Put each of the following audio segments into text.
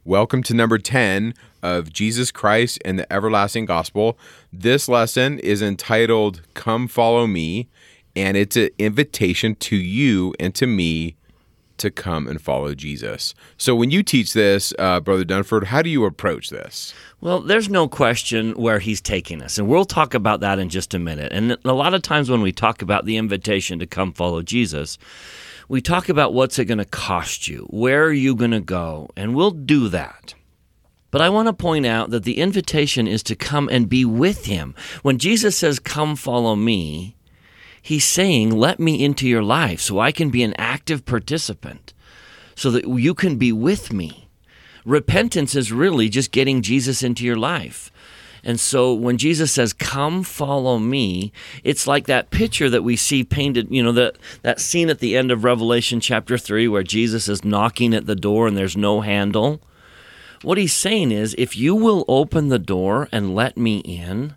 Welcome to number 10 of Jesus Christ and the Everlasting Gospel. This lesson is entitled Come Follow Me, and it's an invitation to you and to me to come and follow Jesus. So when you teach this, Brother Dunford, how do you approach this? Well, there's no question where he's taking us, and we'll talk about that in just a minute. And a lot of times when we talk about the invitation to come follow Jesus, we talk about what's it going to cost you, where are you going to go, and we'll do that. But I want to point out that the invitation is to come and be with him. When Jesus says, come follow me, he's saying, let me into your life so I can be an active participant, so that you can be with me. Repentance is really just getting Jesus into your life. And so when Jesus says, come follow me, it's like that picture that we see painted, that scene at the end of Revelation chapter 3 where Jesus is knocking at the door and there's no handle. What he's saying is, if you will open the door and let me in,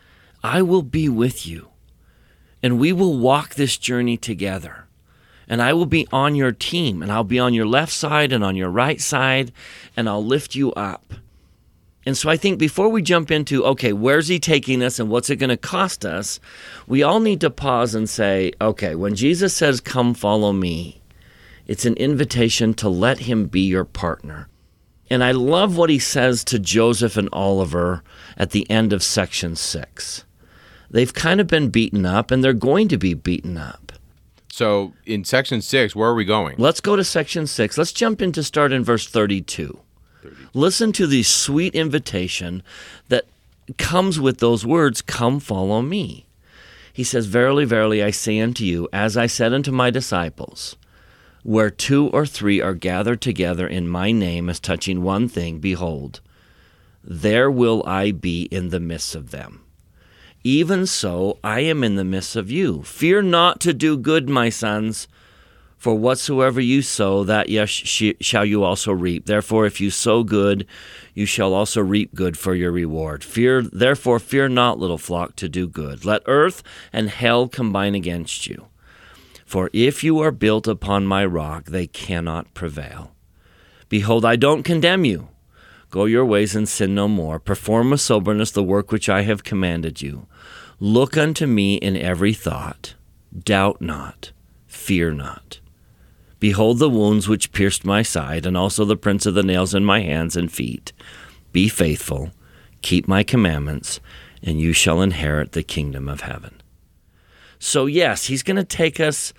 I will be with you. And we will walk this journey together. And I will be on your team, and I'll be on your left side and on your right side, and I'll lift you up. And so I think before we jump into, okay, where's he taking us and what's it going to cost us, we all need to pause and say, okay, when Jesus says, come follow me, it's an invitation to let him be your partner. And I love what he says to Joseph and Oliver at the end of section 6. They've kind of been beaten up, and they're going to be beaten up. So in section 6, where are we going? Let's go to section 6. Let's jump in to start in verse 32. Listen to the sweet invitation that comes with those words, come follow me. He says, verily, verily, I say unto you, as I said unto my disciples, where 2 or 3 are gathered together in my name as touching one thing, behold, there will I be in the midst of them. Even so, I am in the midst of you. Fear not to do good, my sons, for whatsoever you sow, that shall you also reap. Therefore, if you sow good, you shall also reap good for your reward. Therefore, fear not, little flock, to do good. Let earth and hell combine against you. For if you are built upon my rock, they cannot prevail. Behold, I don't condemn you. Go your ways and sin no more. Perform with soberness the work which I have commanded you. Look unto me in every thought. Doubt not. Fear not. Behold the wounds which pierced my side, and also the prints of the nails in my hands and feet. Be faithful, keep my commandments, and you shall inherit the kingdom of heaven. So yes, he's going to take us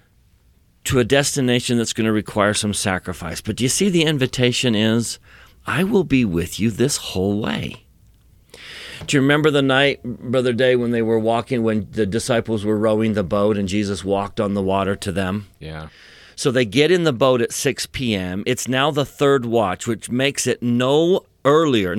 to a destination that's going to require some sacrifice. But do you see the invitation is, I will be with you this whole way. Do you remember the night, Brother Day, when they were walking, when the disciples were rowing the boat and Jesus walked on the water to them? Yeah. So they get in the boat at 6 p.m. It's now the third watch, which makes it no earlier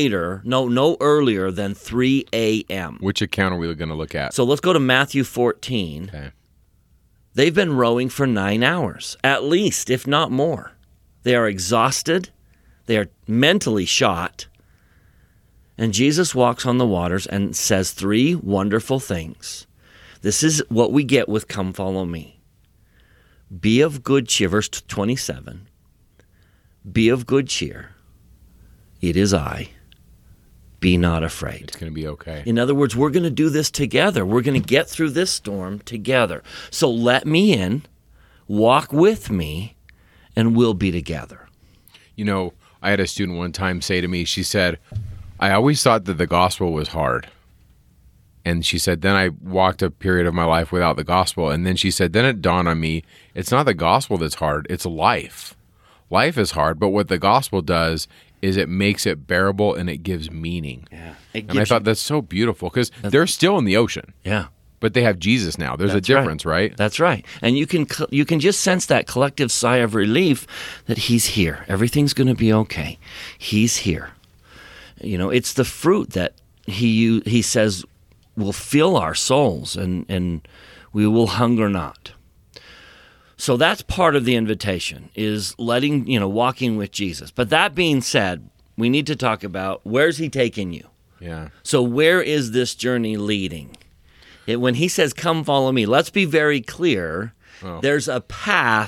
than 3 a.m. Which account are we going to look at? So let's go to Matthew 14. Okay. They've been rowing for 9 hours, at least, if not more. They are exhausted. They are mentally shot. And Jesus walks on the waters and says 3 wonderful things. This is what we get with come follow me. Be of good cheer, verse 27. Be of good cheer. It is I. Be not afraid. It's going to be okay. In other words, we're going to do this together. We're going to get through this storm together. So let me in, walk with me, and we'll be together. I had a student one time say to me, she said, I always thought that the gospel was hard. And she said, then I walked a period of my life without the gospel. And then she said, then it dawned on me, it's not the gospel that's hard, it's life. Life is hard, but what the gospel does is it makes it bearable and it gives meaning. Yeah. And I thought that's so beautiful because they're still in the ocean. Yeah. But they have Jesus now. There's a difference, right? That's right. And you can just sense that collective sigh of relief that he's here. Everything's going to be okay. He's here. It's the fruit that he says will fill our souls and we will hunger not. So that's part of the invitation, is walking with Jesus. But that being said, we need to talk about, where's he taking you? Yeah. So where is this journey leading? When he says, come follow me, let's be very clear. There's a path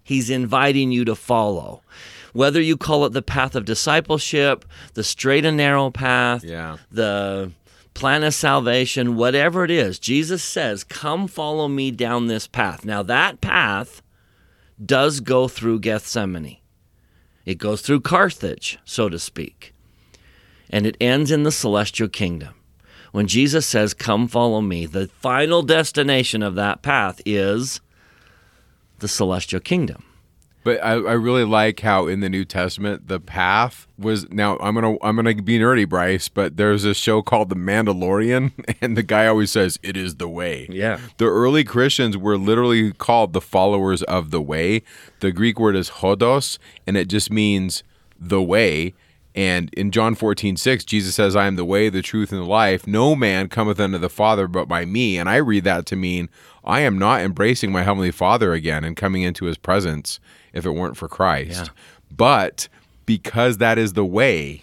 He's inviting you to follow. Whether you call it the path of discipleship, the straight and narrow path, the plan of salvation, whatever it is, Jesus says, come follow me down this path. Now that path does go through Gethsemane. It goes through Carthage, so to speak. And it ends in the celestial kingdom. When Jesus says, come follow me, the final destination of that path is the celestial kingdom. But I really like how in the New Testament the path was. Now I'm gonna be nerdy, Bryce, but there's a show called The Mandalorian, and the guy always says it is the way. Yeah. The early Christians were literally called the followers of the way. The Greek word is hodos, and it just means the way. And in John 14:6, Jesus says, I am the way, the truth, and the life. No man cometh unto the Father but by me. And I read that to mean I am not embracing my Heavenly Father again and coming into his presence if it weren't for Christ. Yeah. But because that is the way,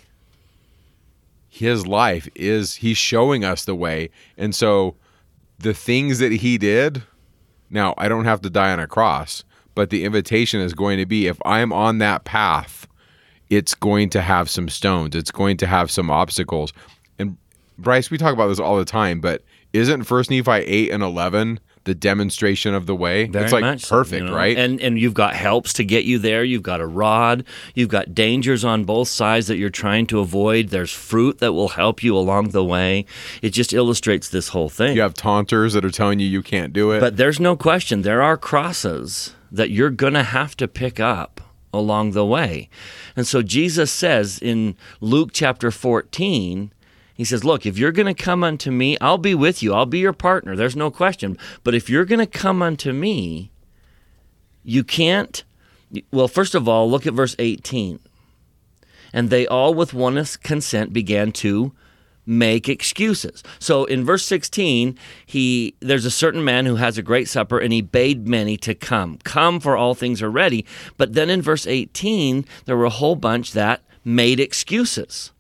his life is, he's showing us the way. And so the things that he did, now I don't have to die on a cross, but the invitation is going to be, if I'm on that path, it's going to have some stones. It's going to have some obstacles. And Bryce, we talk about this all the time, but isn't 1 Nephi 8 and 11 the demonstration of the way? Very it's like much perfect, so, right? And you've got helps to get you there. You've got a rod. You've got dangers on both sides that you're trying to avoid. There's fruit that will help you along the way. It just illustrates this whole thing. You have taunters that are telling you can't do it. But there's no question. There are crosses that you're going to have to pick up along the way. And so Jesus says in Luke chapter 14, he says, look, if you're going to come unto me, I'll be with you. I'll be your partner. There's no question. But if you're going to come unto me, you can't. Well, first of all, look at verse 18. And they all with one consent began to make excuses. So in verse 16, there's a certain man who has a great supper, and he bade many to come. Come, for all things are ready. But then in verse 18, there were a whole bunch that made excuses.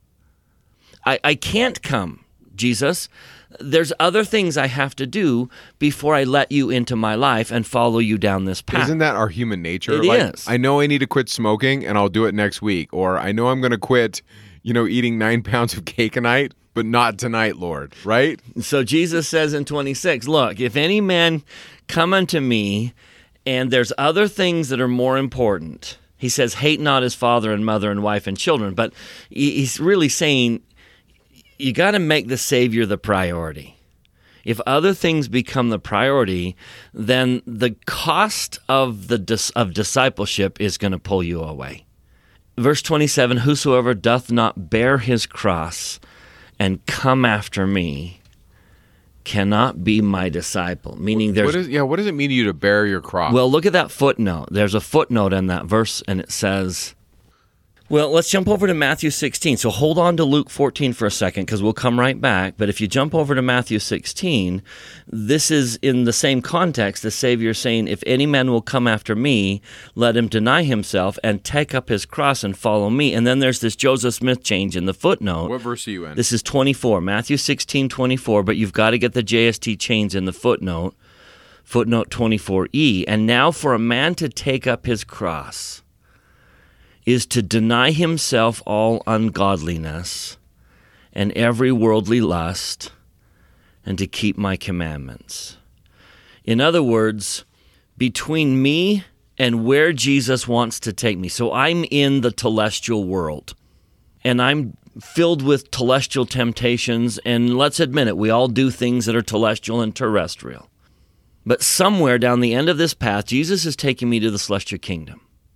I can't come, Jesus. There's other things I have to do before I let you into my life and follow you down this path. Isn't that our human nature? It is. I know I need to quit smoking, and I'll do it next week. Or I know I'm going to quit, eating 9 pounds of cake a night, but not tonight, Lord, right? So Jesus says in 26, look, if any man come unto me, and there's other things that are more important. He says, hate not his father and mother and wife and children. But he's really saying, you got to make the Savior the priority. If other things become the priority, then the cost of discipleship is going to pull you away. Verse 27, whosoever doth not bear his cross and come after me cannot be my disciple. Meaning what does it mean to you to bear your cross? Well, look at that footnote. There's a footnote in that verse, and it says, well, let's jump over to Matthew 16. So hold on to Luke 14 for a second, because we'll come right back. But if you jump over to Matthew 16, this is in the same context. The Savior saying, if any man will come after me, let him deny himself and take up his cross and follow me. And then there's this Joseph Smith change in the footnote. What verse are you in? This is 24, Matthew 16, 24, but you've got to get the JST change in the footnote 24e. And now for a man to take up his cross is to deny himself all ungodliness and every worldly lust, and to keep my commandments. In other words, between me and where Jesus wants to take me. So I'm in the telestial world, and I'm filled with telestial temptations, and let's admit it, we all do things that are telestial and terrestrial. But somewhere down the end of this path, Jesus is taking me to the celestial kingdom,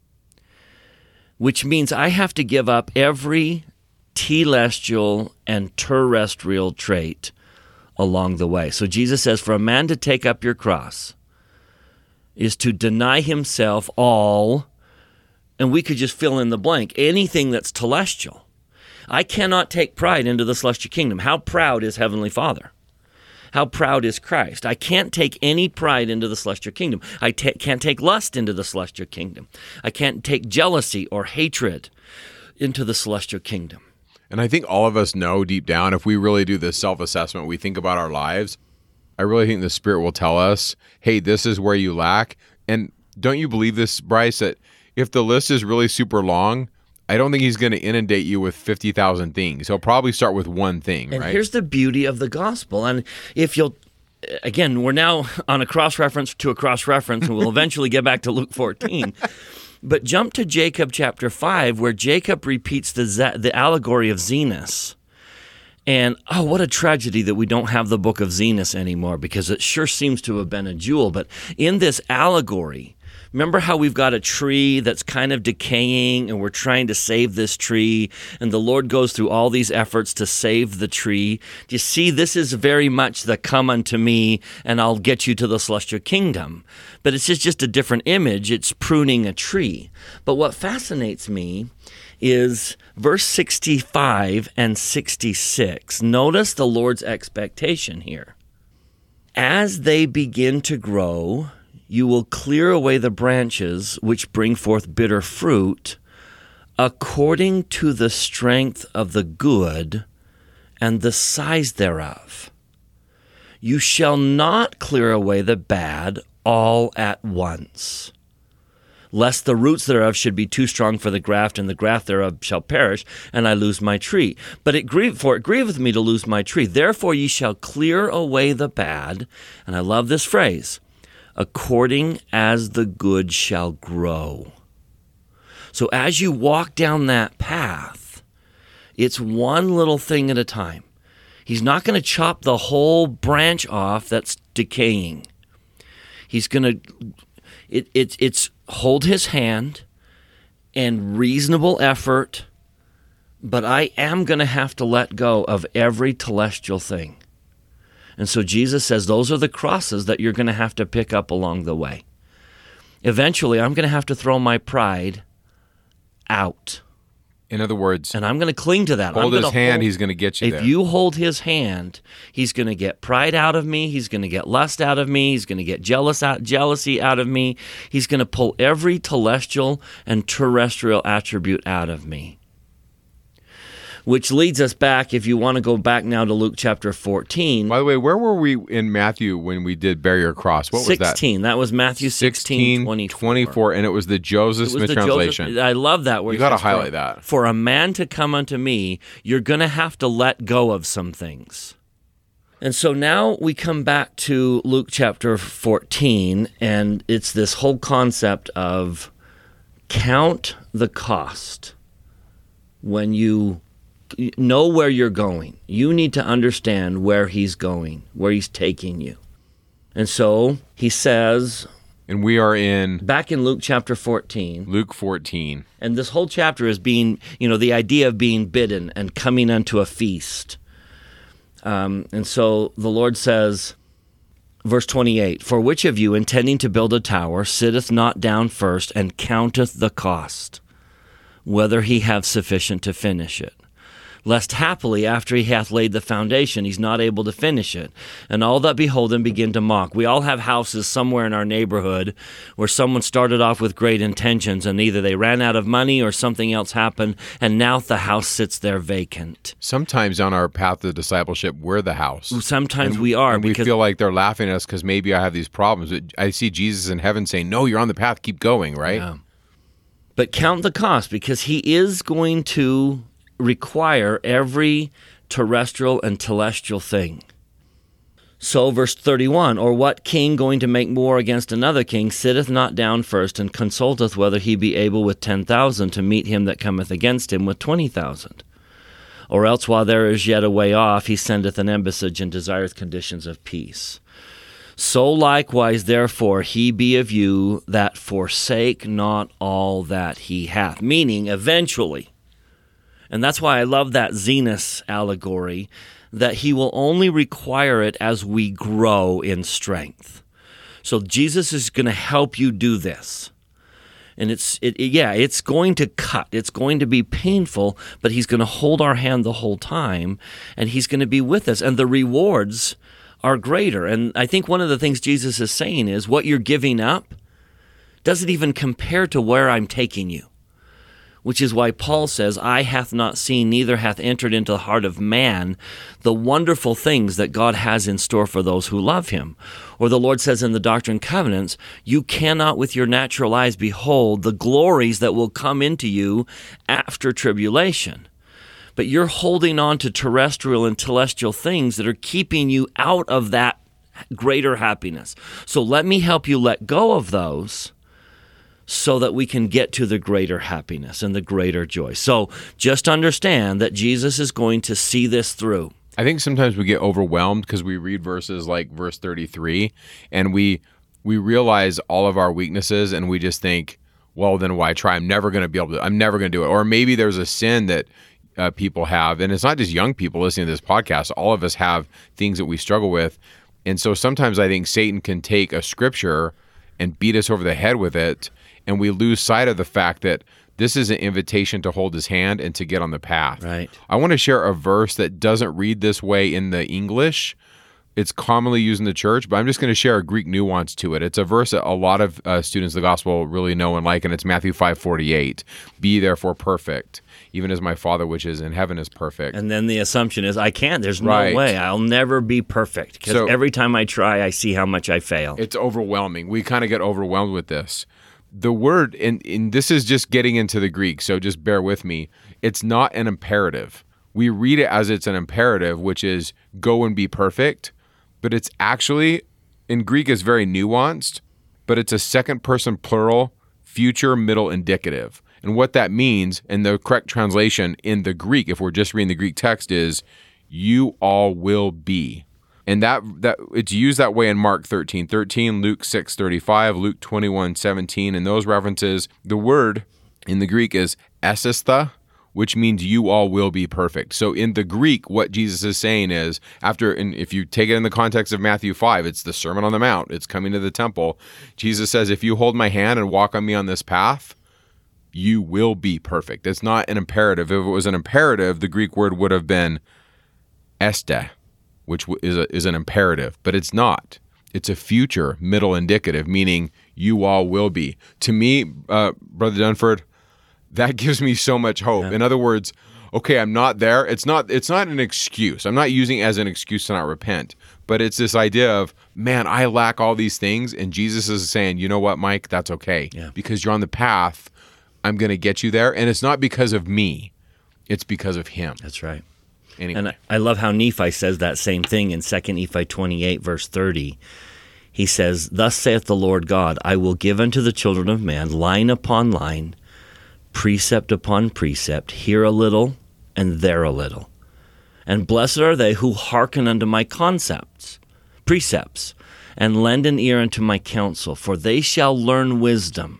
which means I have to give up every telestial and terrestrial trait along the way. So Jesus says, for a man to take up your cross is to deny himself all, and we could just fill in the blank, anything that's telestial. I cannot take pride into the celestial kingdom. How proud is Heavenly Father? How proud is Christ? I can't take any pride into the celestial kingdom. I can't take lust into the celestial kingdom. I can't take jealousy or hatred into the celestial kingdom. And I think all of us know deep down, if we really do this self-assessment, we think about our lives, I really think the Spirit will tell us, hey, this is where you lack. And Don't you believe this, Bryce, that if the list is really super long, I don't think he's going to inundate you with 50,000 things. He'll probably start with one thing, And right? here's the beauty of the gospel. And if you'll, again, we're now on a cross-reference to a cross-reference, and we'll eventually get back to Luke 14. But jump to Jacob chapter 5, where Jacob repeats the allegory of Zenos. And, oh, what a tragedy that we don't have the book of Zenos anymore, because it sure seems to have been a jewel. But in this allegory, remember how we've got a tree that's kind of decaying, and we're trying to save this tree, and the Lord goes through all these efforts to save the tree. Do you see, this is very much the come unto me, and I'll get you to the celestial kingdom. But it's just a different image. It's pruning a tree. But what fascinates me is verse 65 and 66. Notice the Lord's expectation here. As they begin to grow, you will clear away the branches which bring forth bitter fruit, according to the strength of the good and the size thereof. You shall not clear away the bad all at once, lest the roots thereof should be too strong for the graft, and the graft thereof shall perish, and I lose my tree. But it grieveth me to lose my tree. Therefore ye shall clear away the bad, and I love this phrase, according as the good shall grow. So as you walk down that path, it's one little thing at a time. He's not going to chop the whole branch off that's decaying. He's going to, it's hold his hand and reasonable effort, but I am going to have to let go of every telestial thing. And so Jesus says those are the crosses that you're going to have to pick up along the way. Eventually, I'm going to have to throw my pride out. In other words, And I'm going to cling to that. hold his hand, he's going to get you If there. you hold his hand, he's going to get pride out of me. He's going to get lust out of me. He's going to get jealousy out of me. He's going to pull every telestial and terrestrial attribute out of me. Which leads us back, if you want to go back now to Luke chapter 14. By the way, where were we in Matthew when we did bear your cross? What was that? 16. That was Matthew 16, 24. And it was the Joseph Smith translation. I love that. Where You got to highlight that. For a man to come unto me, you're going to have to let go of some things. And so now we come back to Luke chapter 14, and it's this whole concept of count the cost. When you know where you're going, you need to understand where he's going, where he's taking you. And so he says, And we are in back in Luke chapter 14, Luke 14. and this whole chapter is being, the idea of being bidden and coming unto a feast. And so the Lord says, verse 28, For which of you, intending to build a tower, sitteth not down first and counteth the cost, whether he have sufficient to finish it? Lest happily after he hath laid the foundation, he's not able to finish it, and all that behold him begin to mock. We all have houses somewhere in our neighborhood where someone started off with great intentions, and either they ran out of money or something else happened, and now the house sits there vacant. Sometimes on our path to discipleship, we're the house. Sometimes we are, And we because feel like they're laughing at us because maybe I have these problems. But I see Jesus in heaven saying, no, you're on the path, keep going, right? Yeah. But count the cost, because he is going to require every terrestrial and telestial thing. So verse 31, Or what king going to make war against another king sitteth not down first and consulteth whether he be able with 10,000 to meet him that cometh against him with 20,000? Or else while there is yet a way off, he sendeth an embassage and desireth conditions of peace. So likewise, therefore, he be of you that forsake not all that he hath. Meaning, eventually. And that's why I love that Zenos allegory, that he will only require it as we grow in strength. So Jesus is going to help you do this. And it's going to cut. It's going to be painful, but he's going to hold our hand the whole time, and he's going to be with us. And the rewards are greater. And I think one of the things Jesus is saying is what you're giving up doesn't even compare to where I'm taking you. which is why Paul says, eye hath not seen, neither hath entered into the heart of man the wonderful things that God has in store for those who love him. Or the Lord says in the Doctrine and Covenants, you cannot with your natural eyes behold the glories that will come into you after tribulation. But you're holding on to terrestrial and celestial things that are keeping you out of that greater happiness. So let me help you let go of those so that we can get to the greater happiness and the greater joy. So just understand that Jesus is going to see this through. I think sometimes we get overwhelmed because we read verses like verse 33 and we realize all of our weaknesses and we just think, well, then why try? I'm never going to do it. Or maybe there's a sin that people have, and it's not just young people listening to this podcast. All of us have things that we struggle with. And so sometimes I think Satan can take a scripture and beat us over the head with it, and we lose sight of the fact that this is an invitation to hold his hand and to get on the path. Right. I want to share a verse that doesn't read this way in the English. It's commonly used in the church, but I'm just going to share a Greek nuance to it. It's a verse that a lot of students of the gospel really know and like, and it's Matthew 5:48. Be therefore perfect, even as my Father which is in heaven is perfect. And then the assumption is, I can't. There's no Right. way. I'll never be perfect. Because So- every time I try, I see how much I fail. It's overwhelming. We kind of get overwhelmed with this. The word, and this is just getting into the Greek, so just bear with me. It's not an imperative. We read it as it's an imperative, which is go and be perfect, but it's actually, in Greek, is very nuanced, but it's a second person plural, future middle indicative. And what that means, and the correct translation in the Greek, if we're just reading the Greek text, is you all will be. And that it's used that way in Mark 13:13, Luke 6:35, Luke 21:17, and those references, the word in the Greek is esistha, which means you all will be perfect. So in the Greek, what Jesus is saying is, and if you take it in the context of Matthew 5, it's the Sermon on the Mount, it's coming to the temple. Jesus says, if you hold my hand and walk on me on this path, you will be perfect. It's not an imperative. If it was an imperative, the Greek word would have been este, which is an imperative, but it's not. It's a future middle indicative, meaning you all will be. To me, Brother Dunford, that gives me so much hope. Yeah. In other words, okay, I'm not there. It's not an excuse. I'm not using it as an excuse to not repent, but it's this idea of, man, I lack all these things, and Jesus is saying, you know what, Mike, that's okay, because you're on the path. I'm going to get you there, and it's not because of me. It's because of him. That's right. Anyway. And I love how Nephi says that same thing in 2 Nephi 28, verse 30. He says, thus saith the Lord God, I will give unto the children of man line upon line, precept upon precept, here a little and there a little. And blessed are they who hearken unto my precepts, and lend an ear unto my counsel, for they shall learn wisdom.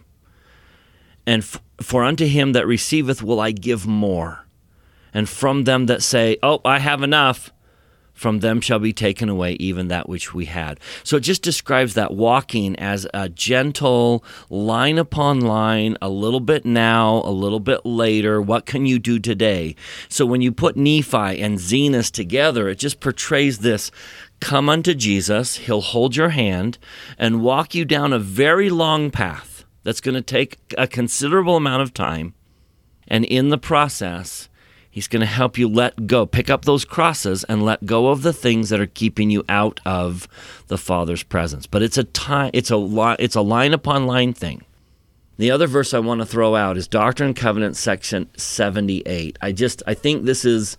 And for unto him that receiveth will I give more. And from them that say, oh, I have enough, from them shall be taken away even that which we had. So it just describes that walking as a gentle line upon line, a little bit now, a little bit later. What can you do today? So when you put Nephi and Zenos together, it just portrays this. Come unto Jesus, he'll hold your hand and walk you down a very long path that's going to take a considerable amount of time. And in the process, he's going to help you let go, pick up those crosses and let go of the things that are keeping you out of the Father's presence. But it's a line upon line thing. The other verse I want to throw out is Doctrine and Covenants section 78. I think this is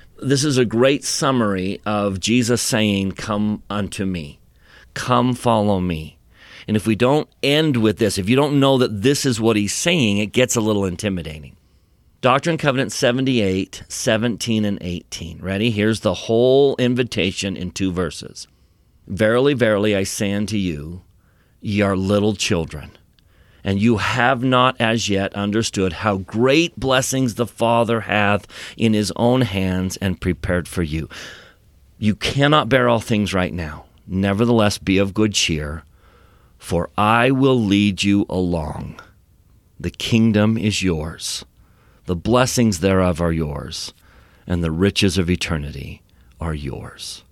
a great summary of Jesus saying, "Come unto me, come follow me." And if we don't end with this, if you don't know that this is what he's saying, it gets a little intimidating. Doctrine and Covenants 78, 17, and 18. Ready? Here's the whole invitation in 2 verses. Verily, verily, I say unto you, ye are little children, and you have not as yet understood how great blessings the Father hath in his own hands and prepared for you. You cannot bear all things right now. Nevertheless, be of good cheer, for I will lead you along. The kingdom is yours. The blessings thereof are yours, and the riches of eternity are yours.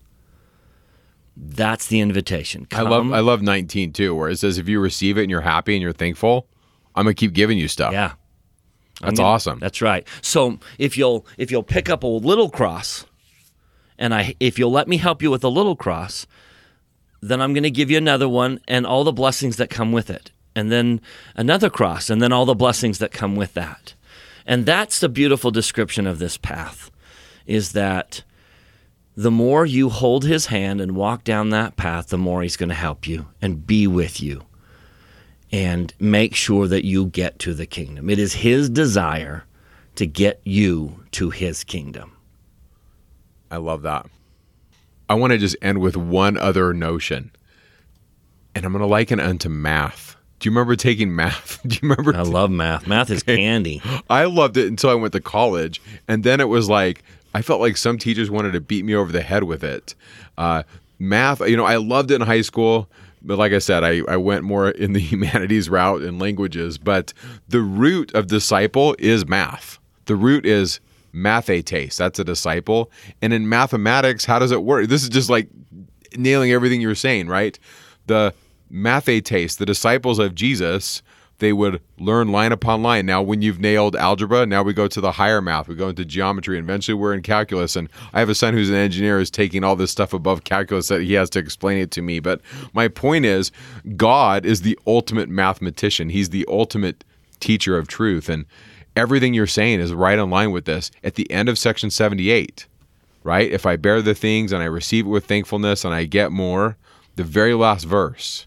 That's the invitation. Come. I love 19 too, where it says if you receive it and you're happy and you're thankful, I'm going to keep giving you stuff. Yeah. That's awesome. That's right. So if you'll pick up a little cross, and if you'll let me help you with a little cross, then I'm going to give you another one and all the blessings that come with it. And then another cross, and then all the blessings that come with that. And that's the beautiful description of this path, is that the more you hold his hand and walk down that path, the more he's going to help you and be with you and make sure that you get to the kingdom. It is his desire to get you to his kingdom. I love that. I want to just end with one other notion, and I'm going to liken it unto math. Do you remember taking math? Do you remember? I love math. Math is candy. I loved it until I went to college, and then it was like, I felt like some teachers wanted to beat me over the head with it. Math, I loved it in high school, but like I said, I went more in the humanities route and languages, but the root of disciple is math. The root is mathetes. That's a disciple. And in mathematics, how does it work? This is just like nailing everything you're saying, right? The mathetes, the disciples of Jesus, they would learn line upon line. Now, when you've nailed algebra, now we go to the higher math. We go into geometry, and eventually we're in calculus. And I have a son who's an engineer who's taking all this stuff above calculus that he has to explain it to me. But my point is, God is the ultimate mathematician. He's the ultimate teacher of truth. And everything you're saying is right in line with this. At the end of section 78, right? If I bear the things and I receive it with thankfulness and I get more, the very last verse,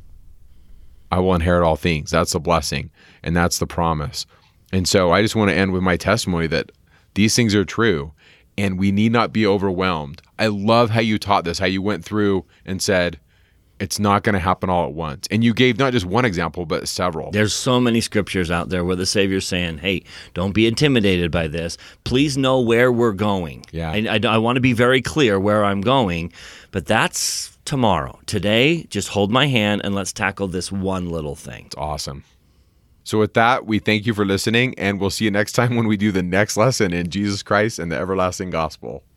I will inherit all things. That's the blessing, and that's the promise. And so I just want to end with my testimony that these things are true, and we need not be overwhelmed. I love how you taught this, how you went through and said, it's not going to happen all at once. And you gave not just one example, but several. There's so many scriptures out there where the Savior's saying, hey, don't be intimidated by this. Please know where we're going. Yeah. I want to be very clear where I'm going, but that's tomorrow. Today, just hold my hand and let's tackle this one little thing. It's awesome. So with that, we thank you for listening, and we'll see you next time when we do the next lesson in Jesus Christ and the everlasting gospel.